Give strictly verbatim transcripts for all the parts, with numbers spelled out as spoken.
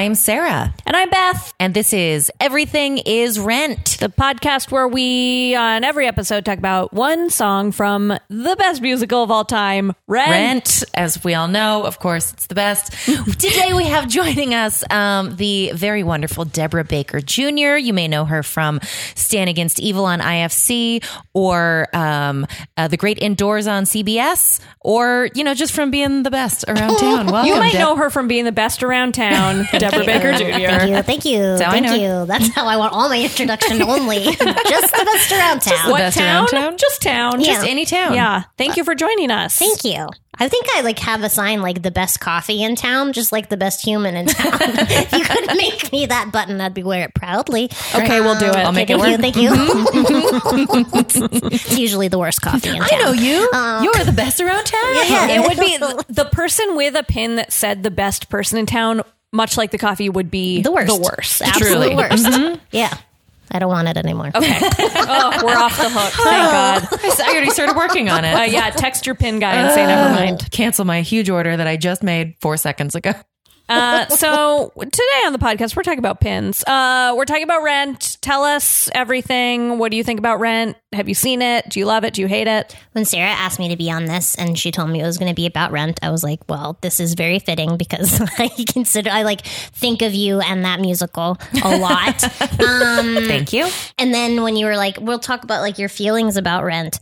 I'm Sarah. And I'm Beth. And this is Everything is Rent, the podcast where we, on every episode, talk about one song from the best musical of all time, Rent. Rent, as we all know, of course, it's the best. Today we have joining us um, the very wonderful Deborah Baker Junior You may know her from Stand Against Evil on I F C, or um, uh, The Great Indoors on C B S, or, you know, just from being the best around town. Welcome, you might Deb. know her from being the best around town, Deborah Baker Junior Thank you, thank you, That's thank you. That's how I want all my introduction only. Just the best around town. What best town? around town? Just town. Yeah. Just any town. Yeah. Thank you for joining us. Thank you. I think I like have a sign like the best coffee in town, just like the best human in town. If you could make me that button, I'd be wear it proudly. Okay, we'll do it. I'll make it Thank work. you, thank you. It's usually the worst coffee in town. I know you. Um, You're the best around town. Yeah. It would be the person with a pin that said the best person in town, much like the coffee, would be The worst. The worst. Absolute Truly. worst. Yeah. I don't want it anymore. Okay. Oh, we're off the hook. Thank God. I already started working on it. Uh, yeah, text your pin guy and say never mind. Cancel my huge order that I just made four seconds ago. Uh, so today on the podcast, we're talking about pins. Uh, we're talking about Rent. Tell us everything. What do you think about Rent? Have you seen it? Do you love it? Do you hate it? When Sarah asked me to be on this and she told me it was going to be about Rent, I was like, well, this is very fitting because I consider, I like think of you and that musical a lot. um, Thank you. and then when you were like, we'll talk about like your feelings about Rent.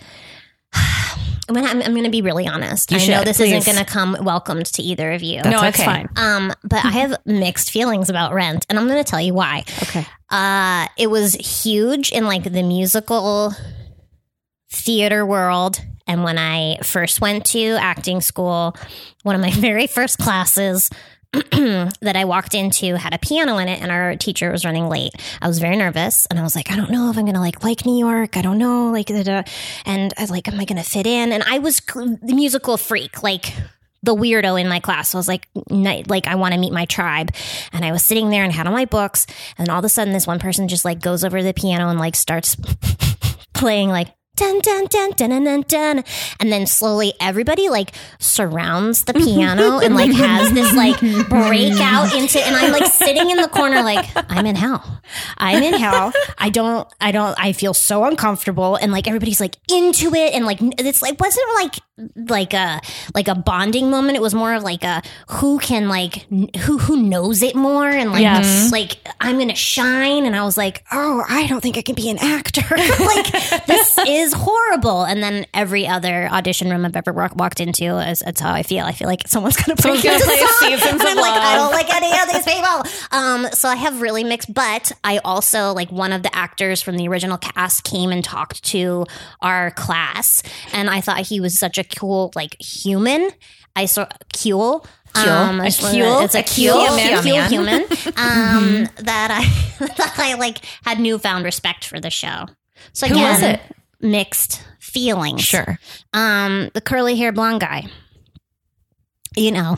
I mean, I'm, I'm going to be really honest. You I should, know this please. isn't going to come welcomed to either of you. No, it's okay. fine. Um, but I have mixed feelings about Rent, and I'm going to tell you why. Okay. Uh, it was huge in like the musical theater world. And when I first went to acting school, one of my very first classes that I walked into had a piano in it, and our teacher was running late. I was very nervous, and I was like, I don't know if I'm going to like like New York. I don't know, like, da, da. And I was like, am I going to fit in? And I was the musical freak, like the weirdo in my class. So I was like, like I want to meet my tribe. And I was sitting there and had all my books, and all of a sudden, this one person just like goes over to the piano and like starts playing like. Dun, dun, dun, dun, dun, dun, dun. And then slowly everybody like surrounds the piano and like has this like breakout into, and I'm like sitting in the corner like, I'm in hell. I'm in hell. I don't, I don't, I feel so uncomfortable. And like everybody's like into it. And like, it's like, wasn't like, like a, like a bonding moment. It was more of like a, who can like, who, who knows it more. And like, Yes. like I'm going to shine. And I was like, oh, I don't think I can be an actor. Like this is horrible. And then every other audition room I've ever walk, walked into, is, that's how I feel. I feel like someone's going to Someone's gonna play Seasons and of I'm like, I Love. don't like any of these people. Um, so I have really mixed, but I also like one of the actors from the original cast came and talked to our class, and I thought he was such a cool like human. I saw cool. Um, A it's one of cool? the- It's a, A cool, cool cool human. human. Um, that I that I like had newfound respect for the show. So Who again, was it? mixed feelings. Sure. Um, the curly hair blonde guy. You know.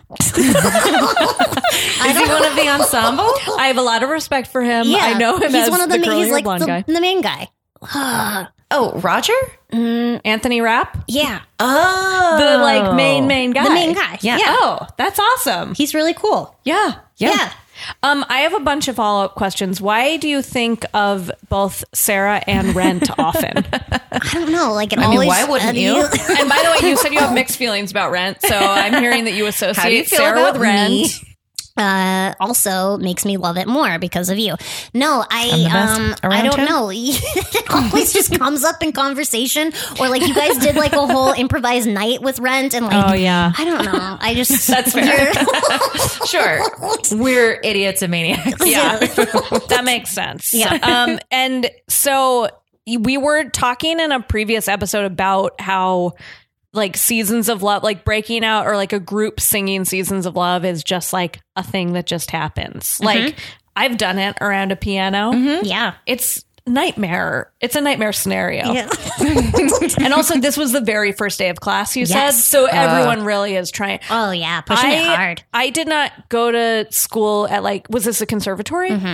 Is he one of the ensemble? I have a lot of respect for him. Yeah, I know him he's as one of the, the, curly he's like blonde the, guy. the main guy. Oh, Roger? Anthony Rapp, Yeah, Oh. the like main main guy. the main guy. Yeah. Yeah, Oh, that's awesome. he's really cool. Yeah. Yeah. Um, I have a bunch of follow up questions. Why do you think of both Sarah and Rent often? I don't know. Like it mean, always. why wouldn't uh, you? And by the way, you said you have mixed feelings about Rent, so I'm hearing that you associate How do you feel Sarah about with Rent. me? uh, also makes me love it more because of you. No, I I'm the best um I around don't town. know. It always just comes up in conversation, or like you guys did like a whole improvised night with Rent, and like Oh, yeah. I don't know. I just That's fair. Sure. We're idiots and maniacs. Yeah, that makes sense. Yeah. Um, and so we were talking in a previous episode about how like Seasons of Love, like breaking out or like a group singing Seasons of Love is just like a thing that just happens. Like I've done it around a piano. yeah. It's nightmare. It's a nightmare scenario. Yeah. And also this was the very first day of class, you Yes. said. So everyone really is trying. Oh yeah, pushing I, it hard. I did not go to school at like, was this a conservatory? I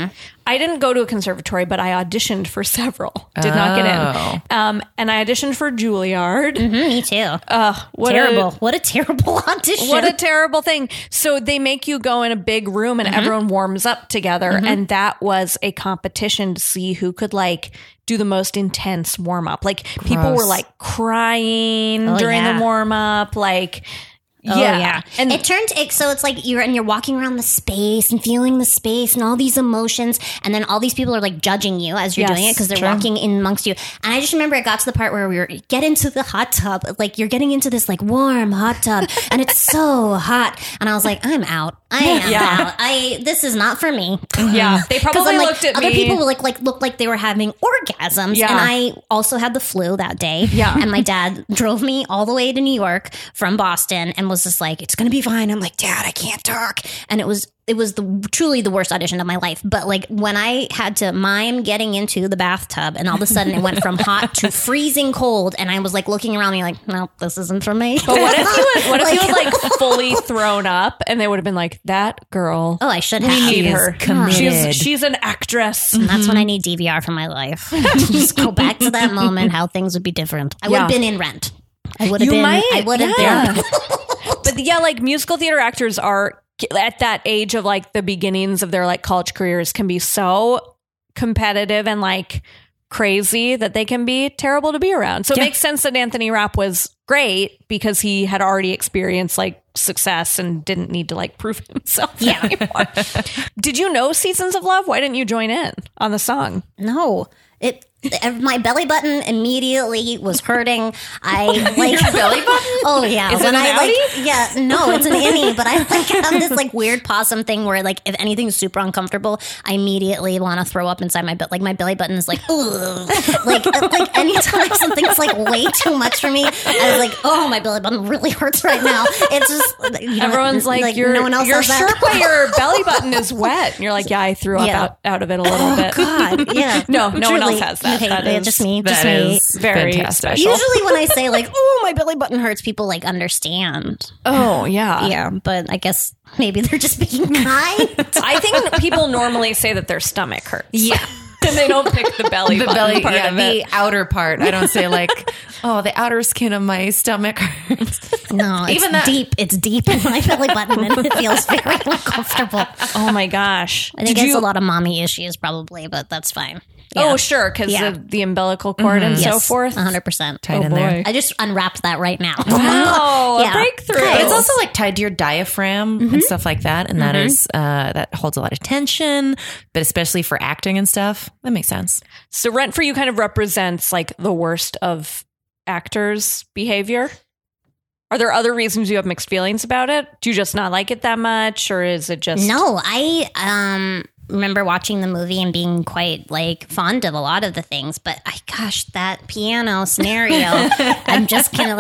I didn't go to a conservatory, but I auditioned for several. Did not get in. Um, and I auditioned for Juilliard. Mm-hmm, me too. Uh, what terrible. A, what a terrible audition. What a terrible thing. So they make you go in a big room and mm-hmm. everyone warms up together. Mm-hmm. And that was a competition to see who could like do the most intense warm up. Like Gross. People were like crying oh, during yeah. the warm up. Like, Oh, yeah. yeah. And it turned it, so it's like you're and you're walking around the space and feeling the space and all these emotions, and then all these people are like judging you as you're yes, doing it because they're true. walking in amongst you. And I just remember it got to the part where we were get into the hot tub, like you're getting into this like warm hot tub, and it's so hot, and I was like, I'm out. I am yeah. out. I this is not for me. Yeah, they probably like, looked at other me. people were like like looked like they were having orgasms, Yeah. and I also had the flu that day. Yeah, and my dad drove me all the way to New York from Boston, and was just like, "It's gonna be fine." I'm like, "Dad, I can't talk," and it was. It was the truly the worst audition of my life. But like when I had to mime getting into the bathtub, and all of a sudden it went from hot to freezing cold, and I was like looking around me like, no, this isn't for me. But what if you was, what if like, you was like fully thrown up, and they would have been like, that girl? Oh, I should have. We need She her. is committed. She's she's an actress. And that's when I need D V R for my life. Just go back to that moment, how things would be different. I would Yeah. have been in Rent. I would have You been. might. I would have Yeah. been. But yeah, like musical theater actors are at that age of like the beginnings of their like college careers can be so competitive and like crazy that they can be terrible to be around. So Yeah. it makes sense that Anthony Rapp was great because he had already experienced like success and didn't need to like prove himself Yeah. anymore. Did you know Seasons of Love? Why didn't you join in on the song? No, it. My belly button immediately was hurting. I like Your belly button? Oh yeah, Is it when an I outie? like yeah, no, it's an innie. But I like have this like weird possum thing where like if anything's super uncomfortable, I immediately want to throw up inside my butt. Like my belly button is like ugh. like uh, like anytime something's like way too much for me, I was like, oh, my belly button really hurts right now. It's just you know, Everyone's like, you're, no one else you're has sure that. why your belly button is wet. And you're like, yeah, I threw up Yeah. out, out of it a little bit. God, yeah. No, no one Truly. else has that. Okay, That yeah, is- just me. Just That me. is Very fantastic. special. Usually when I say like, oh, my belly button hurts, people like understand. Oh, yeah. Yeah, but I guess maybe they're just being kind. I think people normally say that their stomach hurts. Yeah. And they don't pick the belly The button belly, part yeah, of the it. outer part. I don't say like, oh, the outer skin of my stomach hurts. No, it's Even that- deep. It's deep in my belly button, and it feels very uncomfortable. Oh, my gosh. I think Did it's you- a lot of mommy issues, probably, but that's fine. Oh, Yeah. sure, because Yeah. of the umbilical cord and so Yes, forth. one hundred percent. Tight Oh, in there. boy. I just unwrapped that right now. Oh, Yeah. a breakthrough. But it's also like tied to your diaphragm and stuff like that. And that is, uh, that holds a lot of tension, but especially for acting and stuff. That makes sense. So Rent for You kind of represents like the worst of actors' behavior. Are there other reasons you have mixed feelings about it? Do you just not like it that much, or is it just No, I um remember watching the movie and being quite like fond of a lot of the things, but I gosh, that piano scenario, I'm just kind of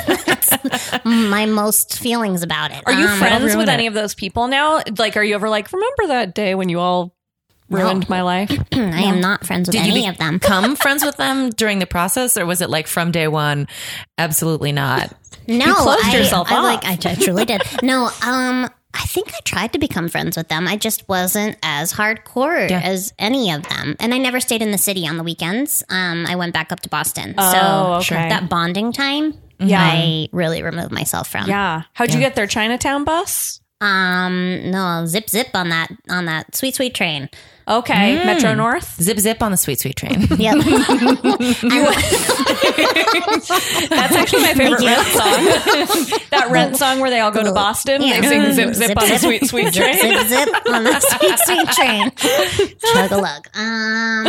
that's my most feelings about it. Are you Um, friends ruin with it. any of those people now? Like, are you ever like, remember that day when you all ruined my life? I am not friends with Did you any of them. become friends with them during the process, or was it like from day one? Absolutely not. No, You closed I, yourself I off. like I, I truly did. No, um, I think I tried to become friends with them. I just wasn't as hardcore Yeah. as any of them, and I never stayed in the city on the weekends. Um, I went back up to Boston, Oh, so okay. that bonding time, Yeah. I really removed myself from. Yeah. How'd you get their Chinatown bus? Um, no, zip zip on that on that sweet sweet train. Okay. Metro North? Zip zip on the sweet sweet train. Yep. That's actually my favorite Thank you. Rent song. That Rent song where they all go to Boston. Yeah. They sing Zip Zip Zip, on the zip. sweet, sweet Zip, train. zip zip on the sweet sweet train. Chug a lug. Um,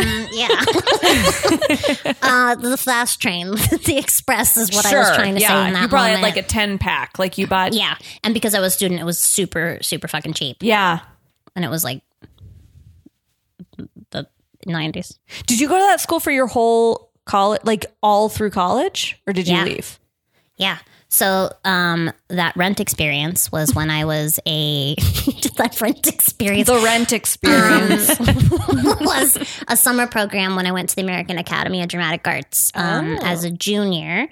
yeah. uh, the fast train, the express is what I was trying to yeah. say in that You probably moment. had like a ten pack. Like you bought. Yeah, and because I was a student, it was super, super fucking cheap, Yeah. and it was like the nineties. Did you go to that school for your whole college, like all through college, or did you Yeah. leave? Yeah. So um, that Rent experience was when I was a that Rent experience The Rent experience. was a summer program when I went to the American Academy of Dramatic Arts um, Oh. as a junior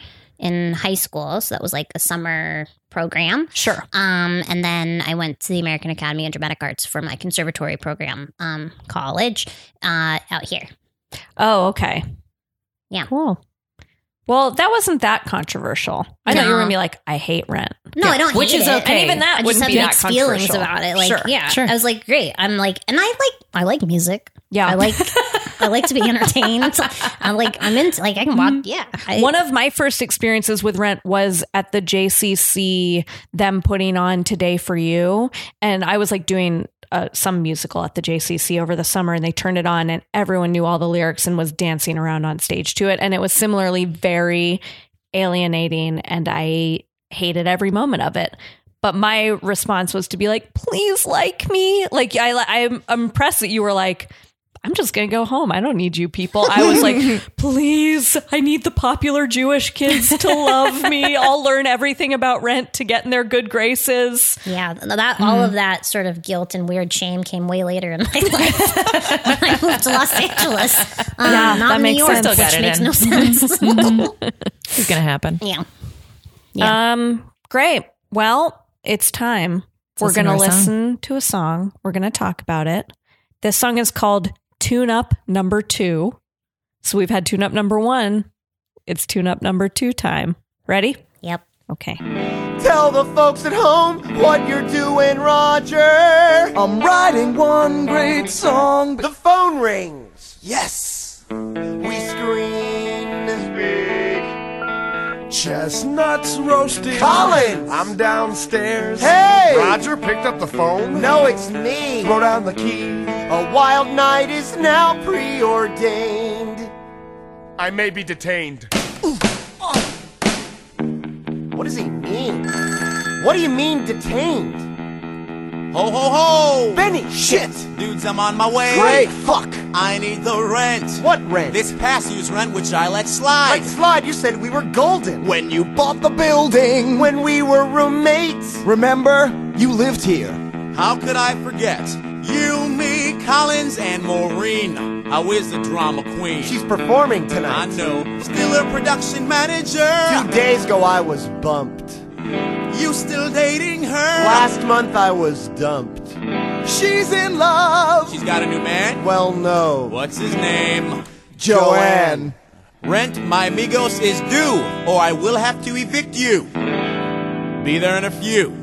in high school. So that was like a summer program. Sure. Um, and then I went to the American Academy of Dramatic Arts for my conservatory program, um, college, uh, out here. Oh, okay. Yeah. Cool. Well, that wasn't that controversial. I No. thought you were going to be like, I hate Rent. No, I don't Which hate is it. okay. And even that I just wouldn't have be that mixed feelings controversial. about it. Like, Sure. yeah, Sure. I was like, great. I'm like, and I like, I like music. Yeah. I like, I like to be entertained. I'm like, I'm into, like, I can watch. Yeah. I, One of my first experiences with Rent was at the J C C, them putting on Today for You. And I was like doing uh, some musical at the J C C over the summer, and they turned it on and everyone knew all the lyrics and was dancing around on stage to it. And it was similarly very alienating, and I hated every moment of it. But my response was to be like, please like me. Like, I, I'm impressed that you were like, I'm just going to go home. I don't need you people. I was like, please, I need the popular Jewish kids to love me. I'll learn everything about Rent to get in their good graces. yeah, that all of that sort of guilt and weird shame came way later in my life when I moved to Los Angeles. Um, Yeah, not that in makes New York, sense. Still got which it makes in. no sense. It's going to happen. yeah. Um, great. Well, it's time. We're listen going to to our song. listen to a song. We're going to talk about it. This song is called Tune Up Number Two. So we've had Tune Up Number One. It's Tune Up Number Two time. Ready? Yep. Okay. Tell the folks at home what you're doing, Roger. I'm writing one great song. The phone rings. Yes. We screen. Speak. Chestnuts roasting. Colin! I'm downstairs. Hey! Roger picked up the phone? No, it's me. Throw down the key. A wild night is now preordained. I may be detained. What does he mean? What do you mean detained? Ho, ho, ho! Benny, shit! Dudes, I'm on my way. Great, fuck! I need the rent. What rent? This past year's rent, which I let slide. Like slide, you said we were golden. When you bought the building. When we were roommates. Remember? You lived here. How could I forget? You, me, Collins, and Maureen. How is the drama queen? She's performing I tonight. know. Still a production manager. Two days ago I was bumped. You still dating her? Last month I was dumped. She's in love. She's got a new man? Well, no. What's his name? Joanne. Rent, my amigos, is due, or I will have to evict you. Be there in a few.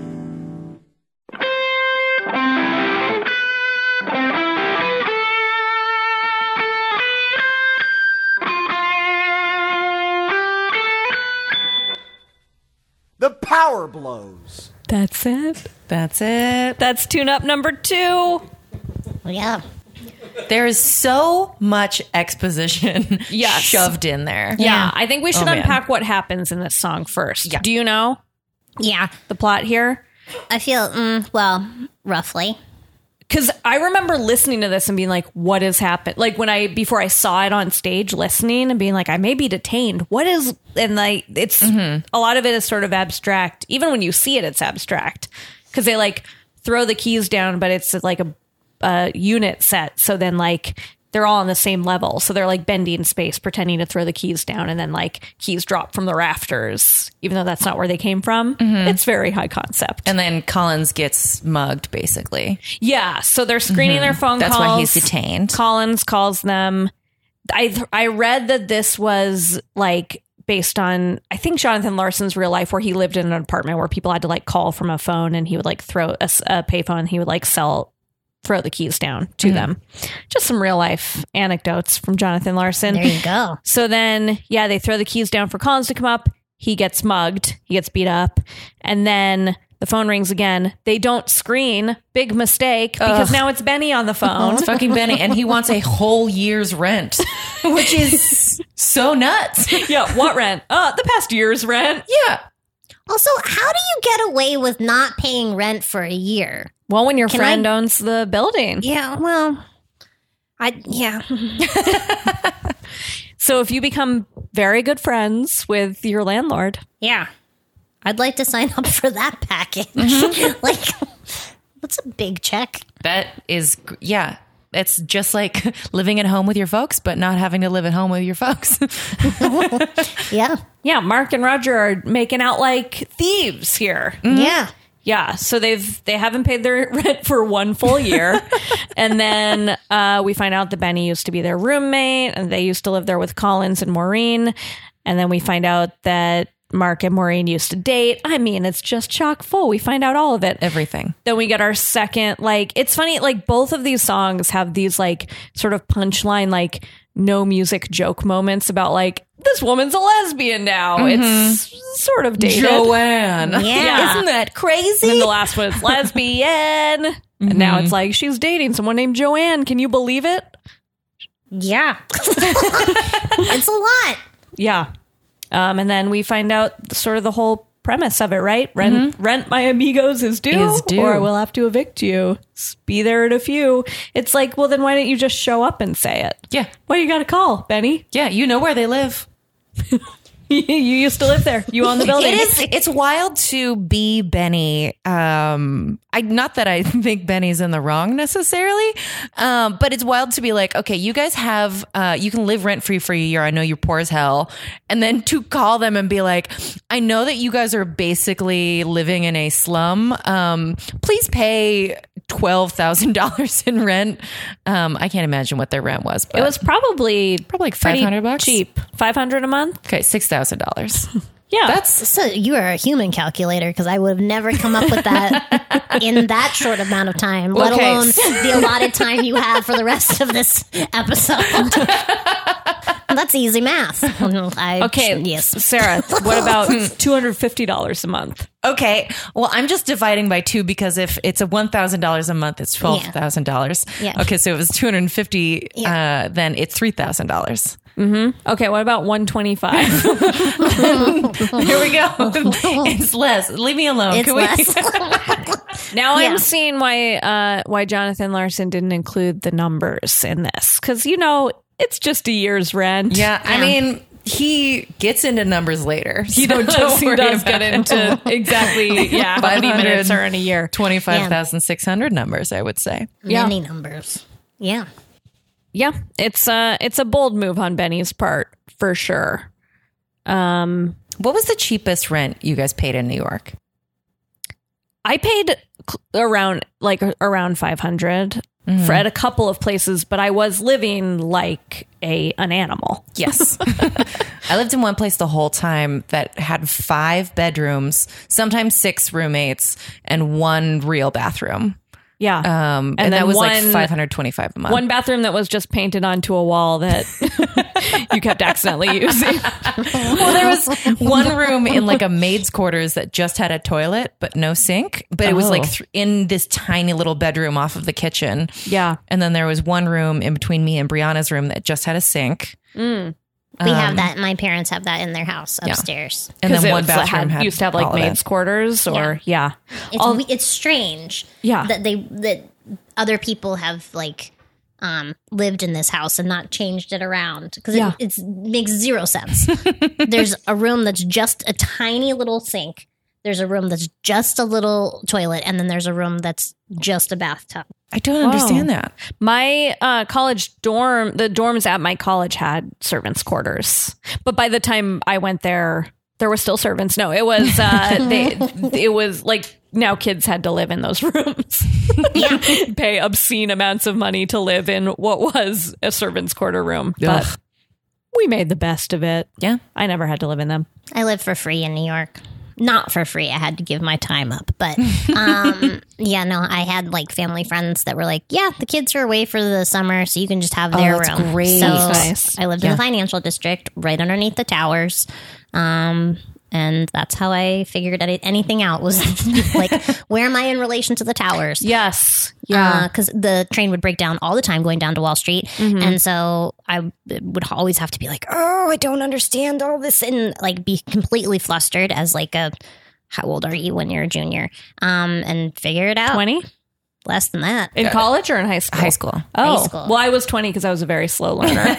The power blows. That's it. That's it. That's Tune Up Number Two. Well, yeah. There is so much exposition Yes. shoved in there. Yeah, I think we should Oh, man. unpack what happens in this song first. Yeah. Do you know Yeah. the plot here? I feel, mm, well, roughly. Because I remember listening to this and being like, what has happened? Like when I, before I saw it on stage, listening and being like, I may be detained. What is, and like, it's, a lot of it is sort of abstract. Even when you see it, it's abstract. Because they like throw the keys down, but it's like a, a unit set. So then like, they're all on the same level. So they're like bending space, pretending to throw the keys down, and then like keys drop from the rafters, even though that's not where they came from. It's very high concept. And then Collins gets mugged, basically. Yeah, so they're screening their phone That's calls. why he's detained. Collins calls them. I I read that this was like based on, I think, Jonathan Larson's real life, where he lived in an apartment where people had to like call from a phone, and he would like throw a, s- a payphone. He would like sell, throw the keys down to Mm-hmm. them. Just some real life anecdotes from Jonathan Larson. There you go. So then, yeah, they throw the keys down for Collins to come up. He gets mugged. He gets beat up. And then the phone rings again. They don't screen. Big mistake, because Ugh. now it's Benny on the phone. It's fucking Benny, and he wants a whole year's rent, which is so nuts. Yeah, what rent? Uh, the past year's rent. Yeah. Also, how do you get away with not paying rent for a year? Well, when your Can friend I- owns the building. Yeah, well, I, yeah. So if you become very good friends with your landlord, Yeah. I'd like to sign up for that package. Mm-hmm. Like, what's a big check? That is, gr- yeah. it's just like living at home with your folks, but not having to live at home with your folks. Yeah. Yeah, Mark and Roger are making out like thieves here. Yeah. Yeah, so they've they haven't paid their rent for one full year, and then uh, we find out that Benny used to be their roommate, and they used to live there with Collins and Maureen, and then we find out that Mark and Maureen used to date. I mean, it's just chock full. We find out all of it. Everything. Then we get our second, like, it's funny, like, both of these songs have these, like, sort of punchline, like, no music joke moments about, like, this woman's a lesbian now. Mm-hmm. It's sort of dated. Joanne. Yeah. Isn't that crazy? And then the last one is lesbian. Mm-hmm. And now it's like, she's dating someone named Joanne. Can you believe it? Yeah. It's a lot. Yeah. Um, and then we find out sort of the whole premise of it, right? Rent, mm-hmm. rent my amigos is due, is due, or I will have to evict you. Be there at a few. It's like, well, then why don't you just show up and say it? Yeah. Why you got to call, Benny? Yeah, you know where they live. You used to live there. You own the building. It is. It's wild to be Benny. Um, I not that I think Benny's in the wrong necessarily, um, but it's wild to be like, okay, you guys have, uh, you can live rent free for a year. I know you're poor as hell, and then to call them and be like, I know that you guys are basically living in a slum. Um, please pay twelve thousand dollars in rent. Um, I can't imagine what their rent was, but it was probably probably like five hundred bucks, cheap, five hundred a month. Okay, six thousand dollars. Yeah, that's so you are a human calculator because I would have never come up with that in that short amount of time, let Okay. alone the allotted time you have for the rest of this episode. That's easy math. I, Okay, yes, Sarah, what about two hundred fifty dollars a month? okay. Well, I'm just dividing by two because if it's a one thousand dollars a month, it's twelve thousand dollars. Yeah. Okay, so if it was two hundred fifty, Yeah. uh, then it's three thousand dollars. Mm-hmm. Okay, what about one twenty-five? Here we go. It's less. Leave me alone. it's Can we- less. Now Yeah. I'm seeing why uh, why Jonathan Larson didn't include the numbers in this, because you know it's just a year's rent. Yeah, I Yeah. mean, he gets into numbers later. He so does, don't he worry does about get it. into exactly yeah how many five hundred minutes are in a year. twenty-five thousand six hundred numbers, I would say. Yeah. Many numbers. Yeah. Yeah, it's uh it's a bold move on Benny's part for sure. Um, What was the cheapest rent you guys paid in New York? I paid cl- around like around five hundred Mm-hmm. for at a couple of places, but I was living like a an animal. Yes. I lived in one place the whole time that had five bedrooms, sometimes six roommates, and one real bathroom. Yeah, Um, and, And that then was like one- five hundred twenty-five a month. one bathroom that was just painted onto a wall that you kept accidentally using. Well, there was one room in like a maid's quarters that just had a toilet but no sink, but it was like Oh. th- in this tiny little bedroom off of the kitchen. Yeah. And then there was one room in between me and Brianna's room that just had a sink. Mm. We have that. My parents have that in their house yeah. upstairs. And then it one was- bathroom had, had used to have like all of maids' it. quarters, or yeah, It's All- we- it's strange. Yeah. That they that other people have like um lived in this house and not changed it around because Yeah. it it's, makes zero sense. There's a room that's just a tiny little sink. There's a room that's just a little toilet, and then there's a room that's just a bathtub. I don't understand that. My uh, college dorm, the dorms at my college had servants' quarters, but by the time I went there, there were still servants. No, it was uh, they, it was like now kids had to live in those rooms, pay obscene amounts of money to live in what was a servants' quarter room, but Ugh. we made the best of it. Yeah. I never had to live in them. I lived for free in New York. Not for free. I had to give my time up. But um, yeah, no, I had like family friends that were like, yeah, the kids are away for the summer, so you can just have their that's room. great. So That's nice. I lived in the financial district right underneath the towers. Um, and that's how I figured out anything out was like, where am I in relation to the towers? Yes. Yeah. Because the train would break down all the time going down to Wall Street. And so I would always have to be like, oh, I don't understand all this. And like be completely flustered as like a, how old are you when you're a junior? Um, and figure it out. twenty Less than that. in college or in high school? High school. Oh, High school. well, I was twenty because I was a very slow learner.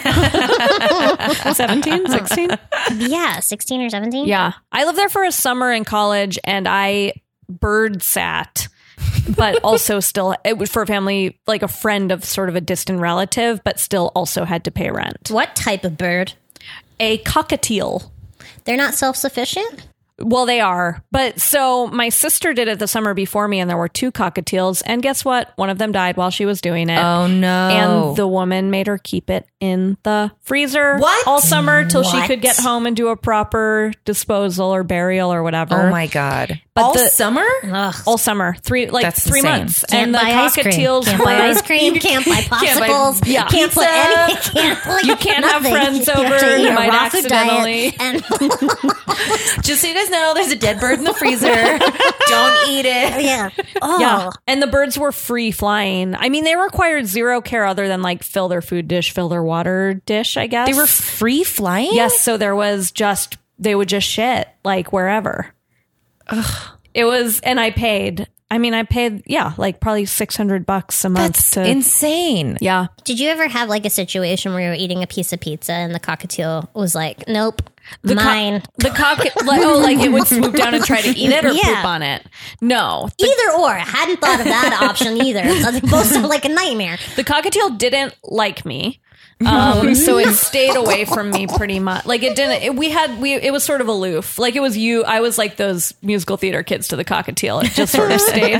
seventeen, sixteen Yeah, sixteen or seventeen. Yeah. I lived there for a summer in college and I bird sat but also still it was for a family, like a friend of sort of a distant relative, but still also had to pay rent. What type of bird? A cockatiel. They're not self-sufficient? Well, they are. But so my sister did it the summer before me, and there were two cockatiels. And guess what? One of them died while she was doing it. Oh, no. And the woman made her keep it in the freezer What? all summer till she What? could get home and do a proper disposal or burial or whatever. Oh my God. But All the- summer? Ugh. All summer. Three, like That's three insane. months. Can't and the buy ice cream. cockatiels Can't were. buy ice cream. Can't buy Can't buy- popsicles. yeah. Can't put Pizza. anything. Can't, like, You can't have nothing. friends You have over. to eat You a might raw food accidentally- diet And Just so you guys know, there's a dead bird in the freezer. Don't eat it. yeah. Oh. Yeah. And the birds were free flying. I mean, they required zero care other than like fill their food dish, fill their water dish, I guess. They were free flying? Yes. So there was just, they would just shit like wherever. Ugh. It was, and I paid, I mean, I paid, yeah, like probably six hundred bucks a month That's to. insane. yeah. Did you ever have like a situation where you were eating a piece of pizza and the cockatiel was like, nope, The co- mine? the cock, like, oh, like it would swoop down and try to eat it or Yeah. poop on it. No. The, Either or. I hadn't thought of that option either. They both sound like a nightmare. the cockatiel didn't like me. Um, so it stayed away from me pretty much. Like it didn't, it, we had, we, it was sort of aloof. Like it was you, I was like those musical theater kids to the cockatiel. It just sort of stayed,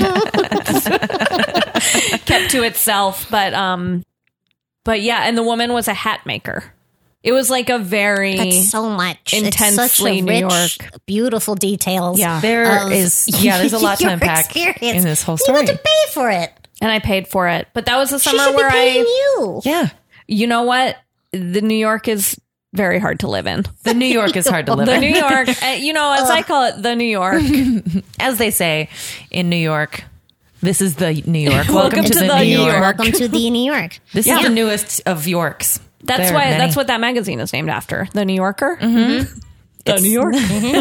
kept to itself. But, um, but yeah. And the woman was a hat maker. It was like a very, That's so much. It's such intensely a New rich, York. beautiful details. Yeah. There of is, yeah, there's a lot to your unpack experience. in this whole You story. had to pay for it. and I paid for it. But that was the She summer should be where paying I, you. Yeah. you know what? The New York is very hard to live in. The New York is hard to live The in. New York, uh, you know, as I call it, the New York. As they say in New York, this is the New York. Welcome, Welcome to, to the, the New New York. York. Welcome to the New York. This Yeah. is the newest of Yorks. That's There are why. many. That's what that magazine is named after. The New Yorker. Mm-hmm. The New York.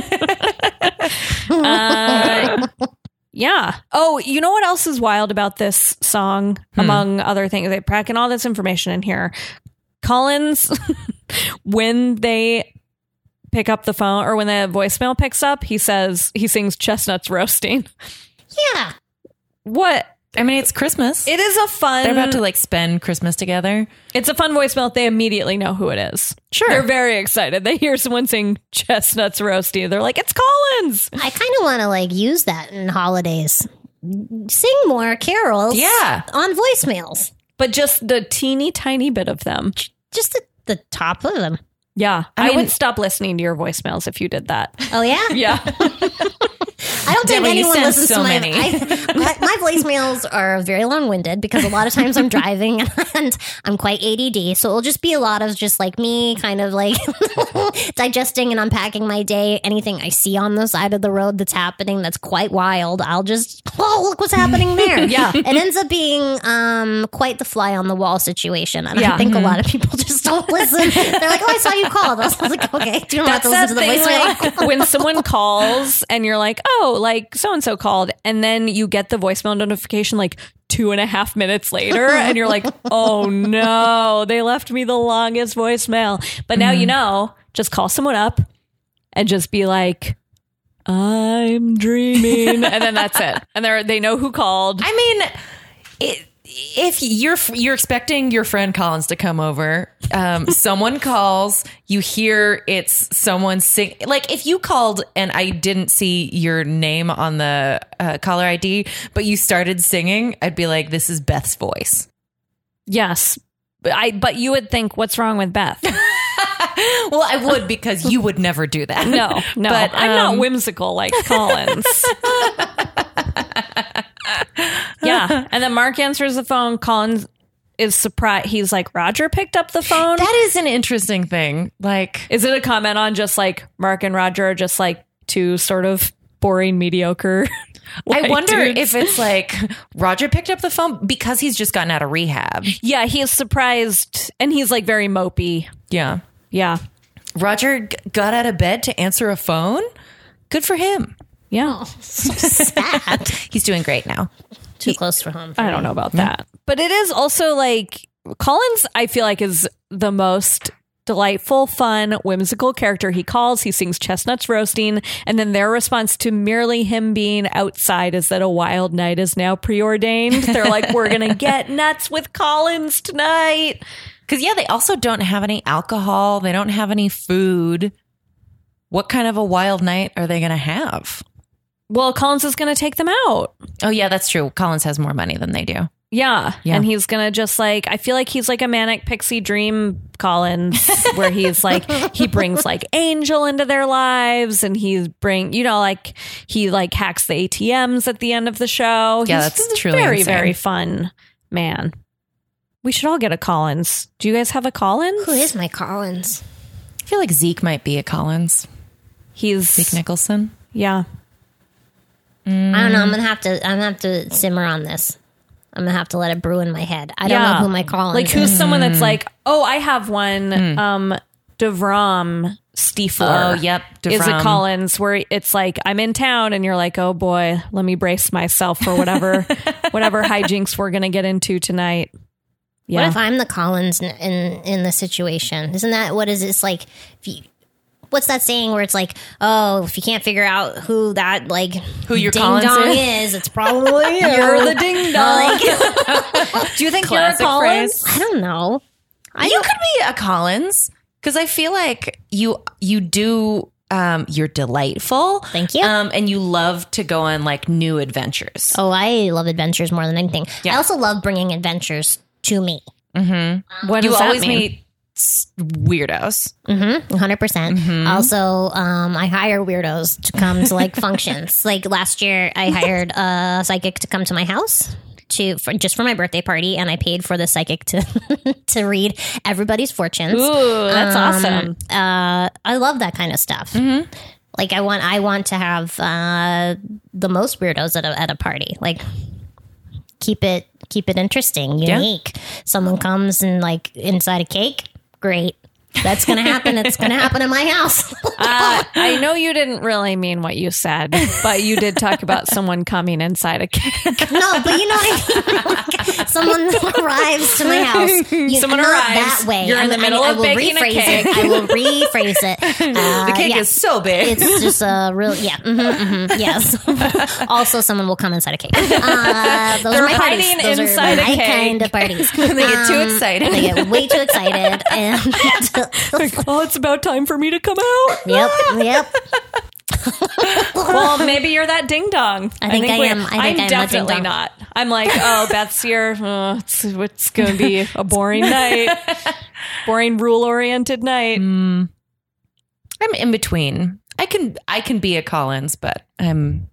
uh, yeah. Oh, you know what else is wild about this song? Among other things, they're packing all this information in here. Collins, when they pick up the phone or when the voicemail picks up, he says he sings "Chestnuts Roasting." Yeah. What? I mean, it's Christmas. It is a fun. They're about to like spend Christmas together. It's a fun voicemail. They immediately know who it is. Sure. They're very excited. They hear someone sing "Chestnuts Roasty." They're like, "It's Collins." I kind of want to like use that in holidays. Sing more carols. Yeah. On voicemails. But just the teeny tiny bit of them. Just the, the top of them. Yeah. I I, mean- would stop listening to your voicemails if you did that. Oh, yeah? Yeah. I don't think Deborah, you anyone send listens so to my, many. I, my my voicemails are very long winded because a lot of times I'm driving and I'm quite A D D. So it'll just be a lot of just like me kind of like digesting and unpacking my day. Anything I see on the side of the road that's happening that's quite wild, I'll just, oh, look what's happening there. Yeah. It ends up being um, quite the fly on the wall situation. And Yeah. I think a lot of people just don't listen. They're like, oh, I saw you called. I was like, okay, do you not have That's to that listen to the thing voicemail? like when someone calls and you're like, oh, like so and so called, and then you get the voicemail notification like two and a half minutes later, and you're like, oh no, they left me the longest voicemail. But now you know, just call someone up and just be like, I'm dreaming, and then that's it. And they they know who called. I mean, it, if you're you're expecting your friend Collins to come over, um, someone calls, you hear it's someone sing. Like if you called and I didn't see your name on the uh, caller I D, but you started singing, I'd be like, "This is Beth's voice." Yes, but I. But you would think, what's wrong with Beth? Well, I would because you would never do that. No, no, But, I'm um, not whimsical like Collins. Yeah, and then Mark answers the phone. Collins is surprised. He's like, Roger picked up the phone. That is an interesting thing. Like, Is it a comment on just like Mark and Roger are just like two sort of boring, mediocre? I white wonder dudes? if it's like Roger picked up the phone because he's just gotten out of rehab. Yeah, he is surprised, and he's like very mopey. Yeah. Yeah, Roger g- got out of bed to answer a phone. Good for him. yeah. Sad. He's doing great now. Too close for home. For I me. don't know about that, but it is also like Collins. I feel like is the most delightful, fun, whimsical character. He calls, he sings chestnuts roasting, and then their response to merely him being outside is that a wild night is now preordained. They're like, we're going to get nuts with Collins tonight. Because, yeah, they also don't have any alcohol. They don't have any food. What kind of a wild night are they going to have? Well, Collins is going to take them out. Oh, yeah, that's true. Collins has more money than they do. Yeah. Yeah. And he's going to just like, I feel like he's like a manic pixie dream Collins, where he's like, he brings like Angel into their lives, and he's bring, you know, like he like hacks the A T Ms at the end of the show. Yeah, He's that's a truly very, insane. very fun man. We should all get a Collins. Do you guys have a Collins? Who is my Collins? I feel like Zeke might be a Collins. He's, Zeke Nicholson. yeah. I don't know. I'm gonna have to. I'm gonna have to simmer on this. I'm gonna have to let it brew in my head. I don't Yeah. know who my Collins Like, who's is. someone that's like, oh, I have one. Um, DeVrom Stiefler. Oh, yep. Is a DeVrom. Collins, where it's like, I'm in town and you're like, oh boy, let me brace myself for whatever whatever hijinks we're gonna get into tonight. What Yeah. if I'm the Collins in in, in the situation? Isn't that what is it's like? If you, what's that saying where it's like, oh, if you can't figure out who that like Who your ding Collins dong is? is, it's probably you. You're the ding dong. Like, Do you think Classic you're a Collins? phrase. I don't know. I you don't, could be a Collins, because I feel like you you do um you're delightful. Thank you. Um and you love to go on like new adventures. oh, I love adventures more than anything. Yeah. I also love bringing adventures to me. What you does that always mean? meet s- weirdos. one hundred percent. Also, um, I hire weirdos to come to like functions. Like last year, I hired a psychic to come to my house to for, just for my birthday party, and I paid for the psychic to to read everybody's fortunes. Ooh, that's awesome. Uh, I love that kind of stuff. Like I want, I want to have uh, the most weirdos at a at a party. Like keep it keep it interesting, unique. Someone comes and like inside a cake. Great. That's going to happen. It's going to happen in my house. Uh, I know you didn't really mean what you said, but you did talk about someone coming inside a cake. No, but you know what I mean? Like, someone arrives to my house. You, Someone not arrives. that way. You're in the I middle I of will baking a rephrase cake. It. I will rephrase it. Uh, The cake yeah. is so big. It's just a real, yeah, mm-hmm, mm-hmm, yes. Also, someone will come inside a cake. Uh, those They're are my parties. hiding Those inside are a my cake. kind of parties. they get too Um, excited. They get way too excited, and Oh, it's about time for me to come out. yep, yep. Well, maybe you're that ding dong. I think I we- am. I think I'm I'm a definitely ding-dong. not. I'm like, oh, Beth's here. Oh, it's it's going to be a boring night. Boring rule oriented night. I'm in between. I can I can be a Collins, but I'm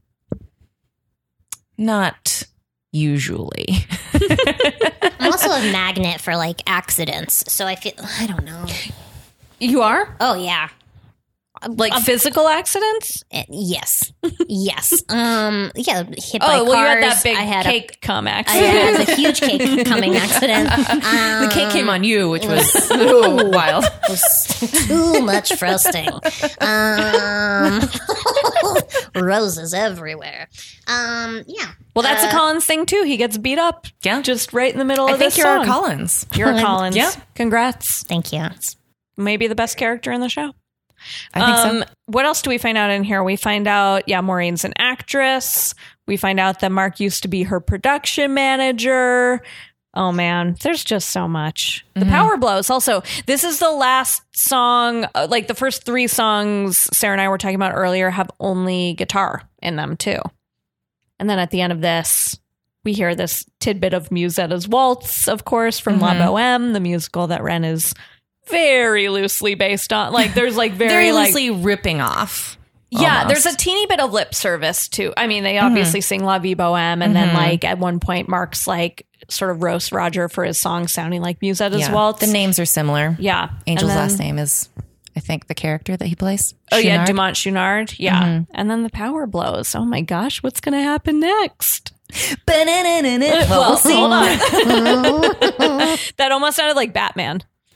not usually. I'm also a magnet for like accidents, so I feel I don't know. You are? Oh yeah. Like physical accidents? Uh, yes, yes. Um, yeah, hit by Oh, cars. well, you had that big I had cake come A, I accident. had a huge cake coming accident. Um, The cake came on you, which was ooh, wild. was too much frosting. Um, roses everywhere. Um, yeah. Well, that's Uh, a Collins thing too. He gets beat up Yeah. just right in the middle I of think this you're song. a Collins. You're a Collins. Yeah. Congrats. Thank you. Maybe the best character in the show. I think um, so. What else do we find out in here? We find out, yeah, Maureen's an actress. We find out that Mark used to be her production manager. Oh man, there's just so much. The Power Blows. Also, this is the last song, uh, like the first three songs Sarah and I were talking about earlier have only guitar in them too. And then at the end of this, we hear this tidbit of Musetta's Waltz, of course, from La Boheme, the musical that Ren is very loosely based on. Like, there's like very, Very like, loosely ripping off. yeah, almost. there's a teeny bit of lip service too. I mean, they obviously sing La Vie Boheme, and then like at one point, Mark's like sort of roast Roger for his song sounding like Musetta's Yeah. Waltz. The names are similar. yeah, Angel's And then- last name is, I think, the character that he plays. Oh yeah, Chouinard. Dumont Chouinard. Yeah, and then the Power Blows. Oh my gosh, what's going to happen next? Well, Well, hold on. That almost sounded like Batman.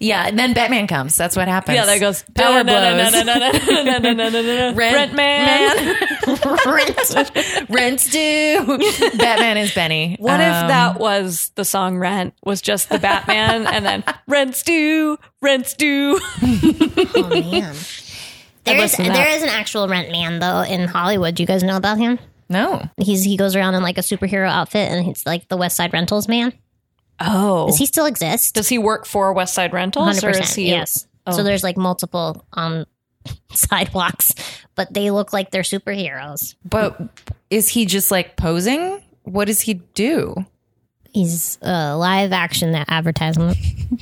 Yeah, and then Batman comes. That's what happens. Yeah, there goes Power blows. blows. Rent man. Rent. Rent's due. Batman is Benny. What if Um, that was the song Rent was just the Batman and then rent's due, rent's due. Oh man. There is listen to there that. is an actual Rent man though in Hollywood. Do you guys know about him? No. He's he goes around in like a superhero outfit and it's like the West Side Rentals man. Oh. Does he still exist? Does he work for West Side Rentals? one hundred Or percent. is he, Yes. Oh. So there's like multiple um sidewalks, but they look like they're superheroes. But is he just like posing? What does he do? He's a live action advertisement.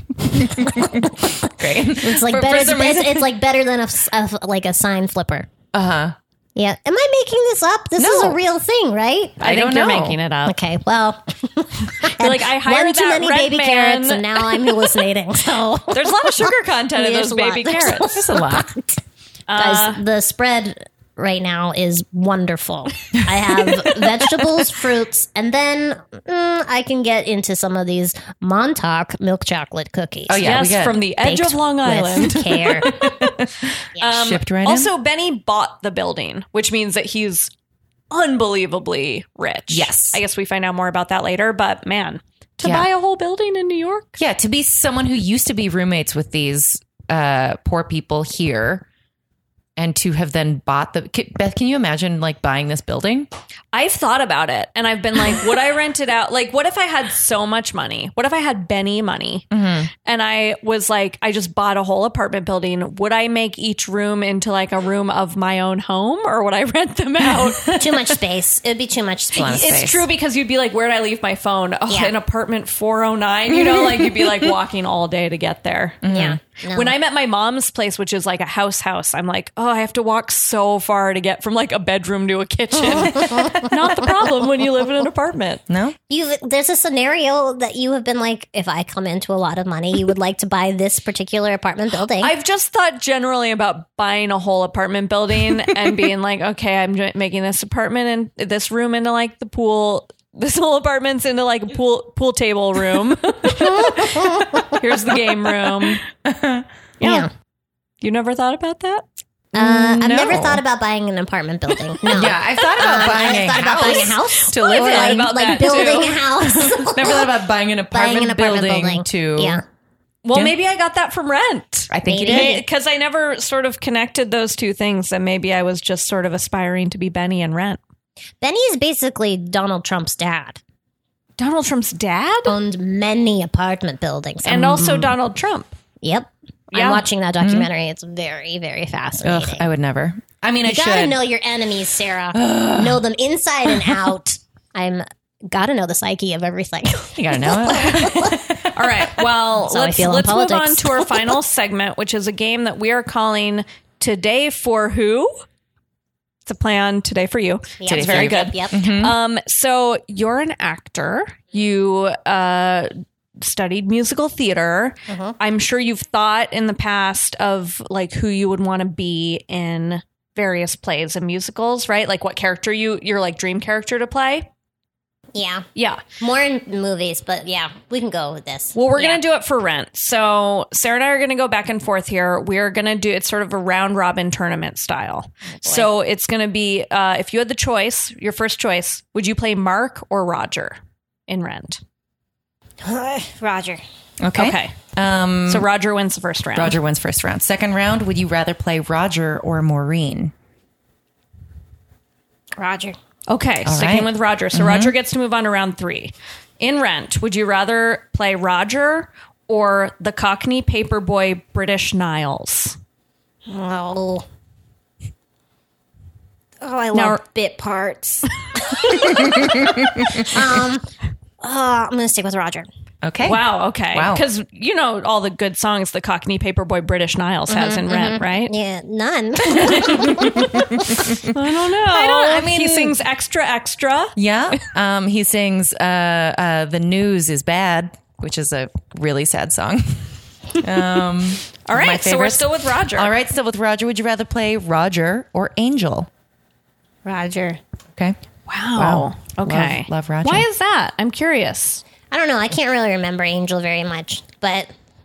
Great. It's like For- better. for some it's, reason- it's like better than a, s- a- like a sign flipper. Uh huh. Yeah. Am I making this up? This is No. a real thing, right? I, I think don't you're know. making it up. Okay. Well, You're like, I hired one too that many Rent baby man. carrots, and now I'm hallucinating. So There's a lot of sugar content in There's those a lot. baby There's a carrots. That's a lot. guys, the spread right now is wonderful. I have vegetables, fruits, and then mm, I can get into some of these Montauk milk chocolate cookies. Oh, yeah. we Yes, get from the edge Baked of Long with Island. care. Um, Shipped right in? also, Benny bought the building, which means that he's unbelievably rich. Yes. I guess we find out more about that later, but man, to Yeah. buy a whole building in New York? Yeah, to be someone who used to be roommates with these uh, poor people here and to have then bought the. K- Beth, can you imagine like buying this building? I've thought about it and I've been like, would I rent it out? Like, what if I had so much money? What if I had Benny money and I was like, I just bought a whole apartment building? Would I make each room into like a room of my own home or would I rent them out? Too much space. It would be too much lot of space. space. It's true because you'd be like, where'd I leave my phone? Oh, Yeah. in apartment four oh nine, you know, like you'd be like walking all day to get there. Yeah. No. When I'm at my mom's place, which is like a house house, I'm like, oh, I have to walk so far to get from like a bedroom to a kitchen. Not the problem when you live in an apartment. No? You there's a scenario that you have been like, if I come into a lot of money, you would like to buy this particular apartment building. I've just thought generally about buying a whole apartment building and being like, okay, I'm j- making this apartment and this room into like the pool. This whole apartment's into like a pool pool table room. Here's the game room. Yeah. yeah. You never thought about that? Uh, I've No. never thought about buying an apartment building. No. Yeah, I've thought about Um, buying I've a thought about house buying a house to live or in. like, about like that, building too. a house. Never thought about buying an apartment, Buying an apartment building, building. to. Yeah. Well, Yeah. maybe I got that from rent. I think you Maybe. did. Because I never sort of connected those two things, and maybe I was just sort of aspiring to be Benny and Rent. Benny is basically Donald Trump's dad. Donald Trump's dad? Owned many apartment buildings. And also Donald Trump. Yep. Yeah. I'm watching that documentary. It's very, very fascinating. Ugh, I would never. I mean, I You gotta should. know your enemies, Sarah. Know them inside and out. I'm gotta know the psyche of everything. You gotta know it. All right. Well, That's how I let's, feel in let's move on politics. to our final segment, which is a game that we are calling Today for Who? It's a play on Today for You. Yep. It's very good. Yep. yep. Um, so you're an actor. You uh, studied musical theater. Uh-huh. I'm sure you've thought in the past of like who you would want to be in various plays and musicals, right? Like what character you your like dream character to play. Yeah. Yeah. More in movies, but yeah, we can go with this. Well, we're Yeah. going to do it for Rent. So Sarah and I are going to go back and forth here. We're going to do it's sort of a round robin tournament style. So it's going to be uh, if you had the choice, your first choice, would you play Mark or Roger in Rent? Roger. Okay. Okay. Um, So Roger wins the first round. Roger wins first round. Second round, would you rather play Roger or Maureen? Roger. Okay, All sticking right. with Roger. So Roger gets to move on to round three. In Rent, would you rather play Roger or the Cockney paperboy British Niles? Oh. Oh, I love Now- bit parts. um, oh, I'm going to stick with Roger. Okay. Wow, okay. Wow. Because you know all the good songs the Cockney paperboy British Niles has in Rent, right? Yeah, none. I don't know. I don't- I mean- he sings extra, extra. Yeah. Um, he sings uh, uh, The News is Bad, which is a really sad song. Um, All my right, so we're favorites. still with Roger. All right, still with Roger. Would you rather play Roger or Angel? Roger. Okay. Wow. Wow. Okay. Love- love Roger. Why is that? I'm curious. I don't know. I can't really remember Angel very much, but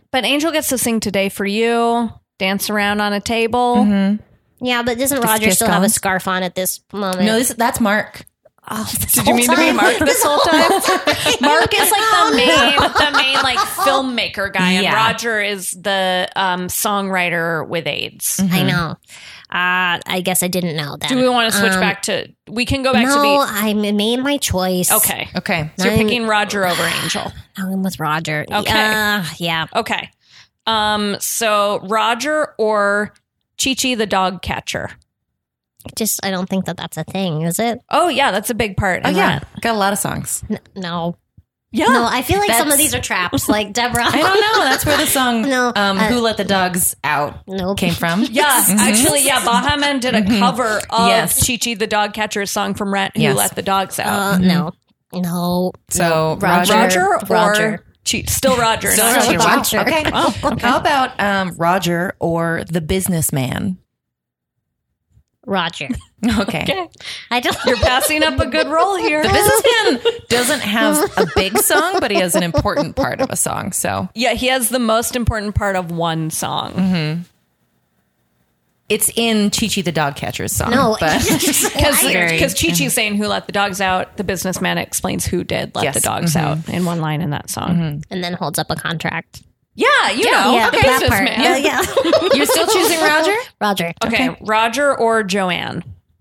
but Angel gets to sing Today for You, dance around on a table. Mm-hmm. Yeah, but doesn't Roger kiss still have a comes. scarf on at this moment? No, this that's Mark. Oh, this Did whole you mean to be time? Mark this whole time? Mark is like the main, the main like filmmaker guy, and Yeah. Roger is the um, songwriter with AIDS. I know. Uh, I guess I didn't know that. Do we want to switch Um, back to? We can go back no, to the. I made my choice. Okay, Okay. so you're I'm- picking Roger over Angel. I'm with Roger. Okay. Uh, yeah. Okay, um, so Roger or Chi-Chi the dog catcher. Just, I don't think that that's a thing, is it? Oh yeah, that's a big part. Oh in yeah, Rent. got a lot of songs. N- no. yeah. No, I feel like some of That's- these are traps. Like Deborah. I don't know. That's where the song No, um, uh, "Who Let the Dogs Out" Nope. came from. Yeah, actually, yeah. Baha Men did a cover of Yes. Chi-Chi the dog catcher's song from Rent, "Who Yes. Let the Dogs Out." Uh, no. No. So no. Roger- Roger, or Roger. Chi- still Roger? Still not Roger. Chi-Chi. Wow. Roger. Okay. How about um, Roger or the businessman? Roger. Okay. Okay. I don't. You're passing up a good role here. The businessman doesn't have a big song, but he has an important part of a song. So Yeah, he has the most important part of one song. it's in Chi-Chi the dog catcher's song. No. but Because Very- Chi-Chi's saying "Who let the dogs out?" The businessman explains who did let Yes. the dogs out in one line in that song. And then holds up a contract. Yeah, you know, yeah, the that part. businessman. Yeah, yeah. you're still choosing Roger? Roger. Okay, Roger or Joanne?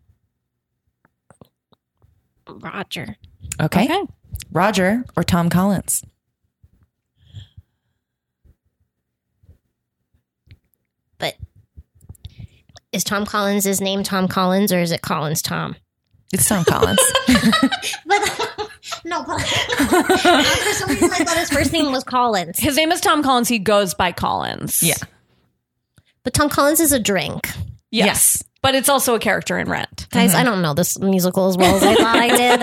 Roger. Okay. Okay. Roger or Tom Collins? But is Tom Collins his name Tom Collins or is it Collins Tom? It's Tom Collins. But no, but for some reason I thought his first name was Collins. His name is Tom Collins. He goes by Collins. Yeah. But Tom Collins is a drink. Yes. Yes. But it's also a character in Rent. Guys, I don't know this musical as well as I thought I did.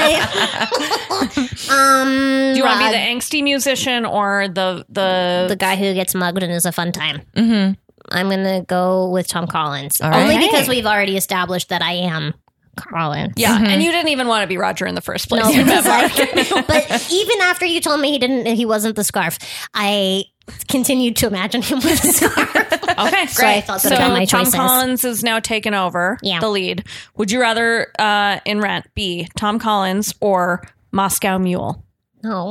I um Do you want to be Rod- the angsty musician or the the, the guy who gets mugged and is a fun time? Mm-hmm. I'm gonna go with Tom Collins. All right. Only Okay. because we've already established that I am Collins. Yeah, and you didn't even want to be Roger in the first place. No, You because met I, Mark. but even after you told me he didn't, he wasn't the scarf, I continued to imagine him with the scarf. Okay, So I great. thought So that about my Tom choices. Collins is now taken over Yeah. the lead. Would you rather uh, in Rent be Tom Collins or Moscow Mule? No.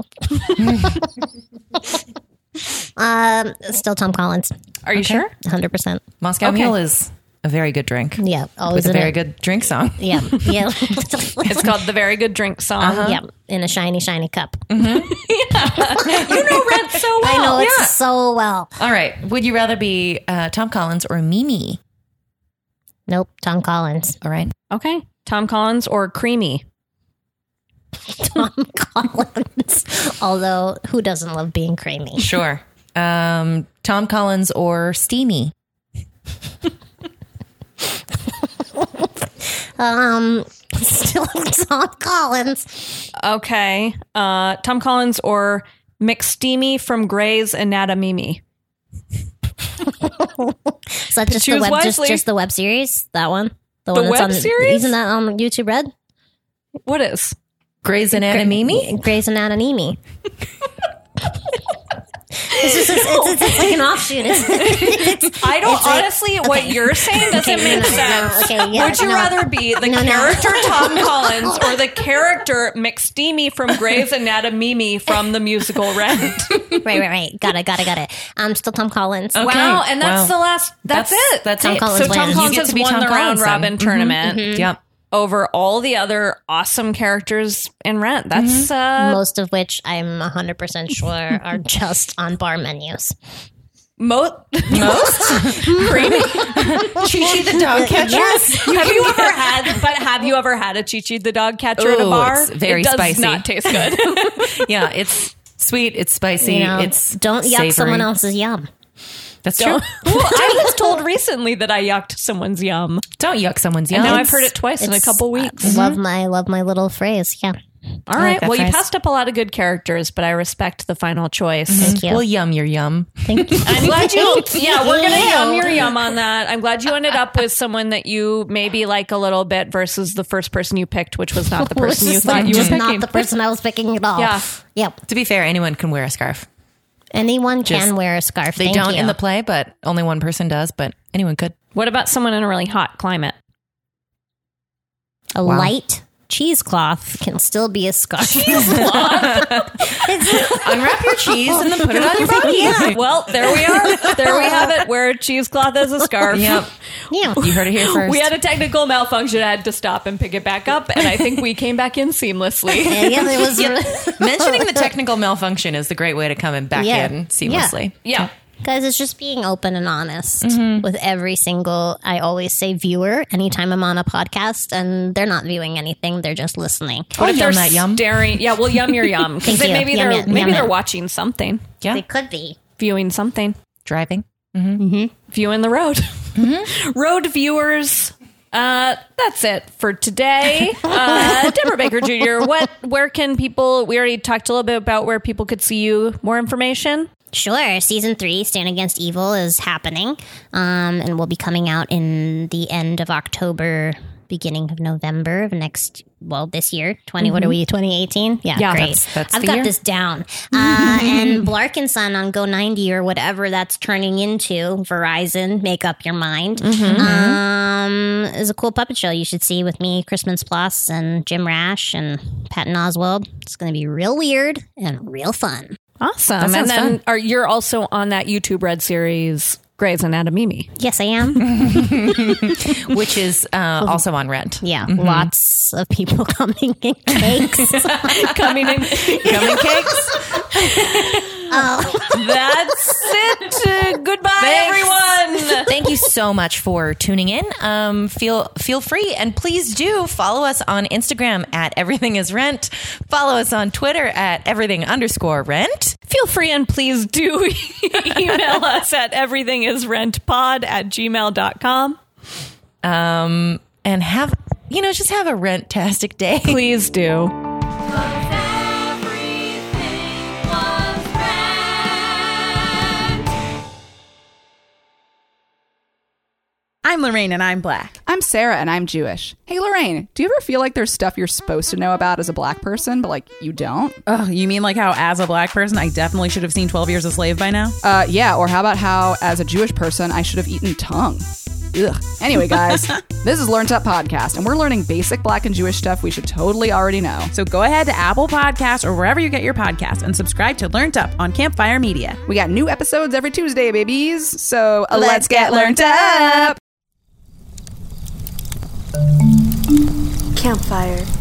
um, still Tom Collins, Are you sure? one hundred percent. Moscow Okay. Mule is a very good drink. Yeah, always With a in very it. good drink song. Yeah, yeah. It's called the Very Good Drink Song. Yeah, in a shiny, shiny cup. You know Rent so well. I know it's yeah. so well. All right. Would you rather be uh, Tom Collins or Mimi? Nope, Tom Collins. All right. Okay, Tom Collins or Creamy? Tom Collins. Although, who doesn't love being creamy? Sure. Um, Tom Collins or Steamy? Um, still Tom Collins. Okay, uh, Tom Collins or McSteamy from Grey's Anatomy? Is that just the choose web? Just, wisely. just the web series? That one? The one web on, series? Isn't that on YouTube Red? What is? Grey's Anatomy? Grey's Anatomy. It's just it's, it's, it's like an offshoot. It's, it's, I don't it's like- honestly. What okay. you're saying doesn't Okay, make no, no, sense. no, okay, yeah, Would you no. rather be the No, no. character Tom Collins or the character McSteamy from Grey's Anatomy from the musical Rent? right, right, right. Got it, got it, got it. Um, still Tom Collins. Okay. Wow, and that's Wow. the last. That's, That's- it. that's Tom it. Collins So Tom wins. Collins You get has to be won Tom the round Collins then. robin Mhm. tournament Yep. over all the other awesome characters in Rent. That's uh, Most of which I'm one hundred percent sure are just on bar menus. mo- Most? Creamy? Chi-Chi the dog catcher? Yes. have you ever had? But have you ever had a Chi-Chi the dog catcher at a Ooh, bar? it's very it does spicy. not taste good. Yeah, it's sweet. It's spicy. You know, it's don't yuck savory. someone else's yum. That's true. Well, I was told recently that I yucked someone's yum. Don't yuck someone's yum. And now I've heard it twice in a It's- couple weeks. I love my love my little phrase. Yeah. All I like right. that Well, you phrase. passed up a lot of good characters, but I respect the final choice. Thank you. We'll yum your yum. Thank you. I'm glad you. Yeah, we're gonna Ew. yum your yum on that. I'm glad you ended up with someone that you maybe like a little bit versus the first person you picked, which was not the person Which you is thought not- you were just picking. not the person I was picking at all. Yeah. Yep. To be fair, anyone can wear a scarf. Anyone Just- can wear a scarf. They Thank don't you. in the play, but only one person does, but anyone could. What about someone in a really hot climate? A Wow. light cheesecloth can still be a scarf. Unwrap your cheese and then put it on your body. Yeah. Well, there we are. There we have it. Wear a cheesecloth as a scarf. Yep. Yeah. You heard it here first. We had a technical malfunction. I had to stop and pick it back up, and I think we came back in seamlessly. Yeah, it was. Mentioning the technical malfunction is the great way to come in back Yeah. in seamlessly. Yeah. Guys, it's just being open and honest Mm-hmm. with every single, I always say viewer, anytime I'm on a podcast and they're not viewing anything, they're just listening. What if yum they're that yum. staring? Yeah, well, yum your yum. Because Thank you. maybe Yum they're it, maybe yum they're it. watching something, Yeah. They could be. viewing something, Driving. viewing the road. Road viewers. Uh, that's it for today. Uh, Deborah Baker Junior What? Where can people? We already talked a little bit about where people could see you. More information. Sure. Season three, Stand Against Evil, is happening um, and will be coming out in the end of October, beginning of November of next, well, this year. twenty What are we, twenty eighteen? Yeah, Yeah, great. that's- that's I've the got year. this down. Uh, and Blark and Son on Go ninety or whatever that's turning into, Verizon, Make Up Your Mind, um, is a cool puppet show you should see with me, Chris Mintz-Plasse, and Jim Rash, and Patton Oswalt. It's going to be real weird and real fun. Awesome. That And sounds then fun. are you're also on that YouTube Red series Grey's Anatomy. Yes, I am. Which is uh, also on Rent. Yeah, lots of people coming in cakes. Coming in. Coming cakes. That's it. Uh, goodbye, Thanks. everyone. Thank you so much for tuning in. Um, feel feel free and please do follow us on Instagram at Everything Is Rent. Follow us on Twitter at Everything underscore Rent. Feel free and please do email us at everythingisrentpod at gmail dot com. Um, and have you know just have a rent-tastic day. Please do. I'm Lorraine and I'm black. I'm Sarah and I'm Jewish. Hey Lorraine, do you ever feel like there's stuff you're supposed to know about as a black person, but like you don't? Oh, you mean like how as a black person I definitely should have seen twelve Years a Slave by now? Uh, yeah, or how about how as a Jewish person I should have eaten tongue? Ugh. Anyway, guys, this is Learned Up Podcast, and we're learning basic black and Jewish stuff we should totally already know. So go ahead to Apple Podcasts or wherever you get your podcasts and subscribe to Learned Up on Campfire Media. We got new episodes every Tuesday, babies. So uh, let's get learned up. Campfire.